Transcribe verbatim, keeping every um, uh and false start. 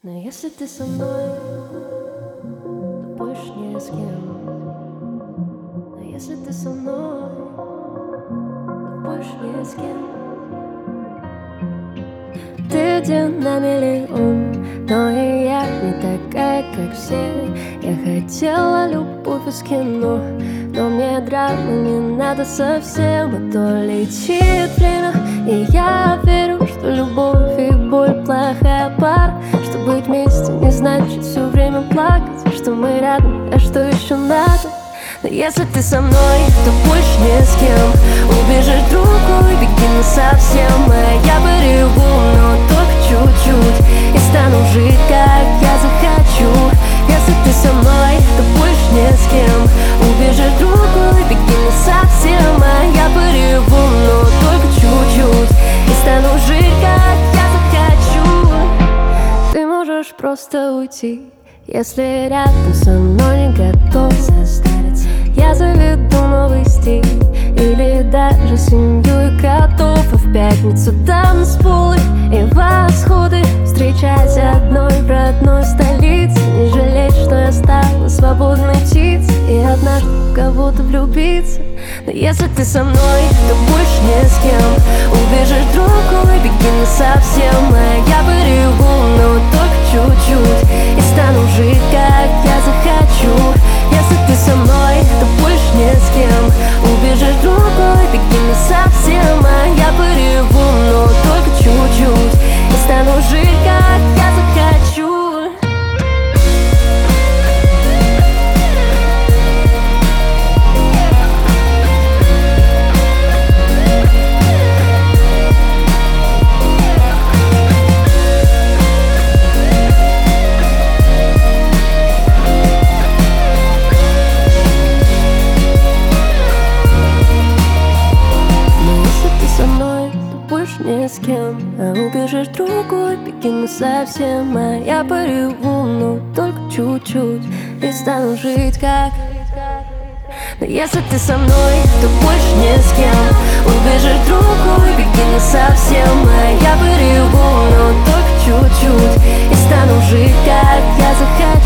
Но если ты со мной, то больше ни с кем. Но если ты со мной, то больше ни с кем. Ты один на миллион, но и я не такая, как все. Я хотела любовь из кино, но мне драмы не надо совсем. А то летит время, и я верю, что любовь и боль плохая пара. Что быть вместе не значит все время плакать, что мы рядом, а что еще надо? Но если ты со мной, то больше ни с кем. Убежишь в другой, беги не совсем. А я пореву, но только чуть-чуть, и стану жить, как я захочу. Если ты со мной, то больше ни с кем. Убежишь в другой, беги не совсем. А я пореву, но только чуть-чуть, и стану жить, как я захочу. Ты можешь просто уйти, если рядом со мной не готов состариться. Я заведу новый стиль, или даже семью и котов. И в пятницу танцполы и восходы, встречать одной в родной столице. Не жалеть, что я стала свободной птицей, и однажды в кого-то влюбиться. Но если ты со мной, то больше ни с кем. Убежишь в другой, беги не совсем. А я пореву, но только чуть-чуть, и стану жить, как я захочу. Если ты со мной, то больше ни с кем. Убежишь в другой, беги не совсем. А я пореву, но только чуть-чуть, и стану жить, как я захочу. Ни с кем, а убежишь в другой, беги не совсем. А я пореву, но только чуть-чуть, и стану жить, как. Но если ты со мной, то больше ни с кем. Убежишь в другой, беги не совсем. А я пореву, но только чуть-чуть, и стану жить, как я захочу.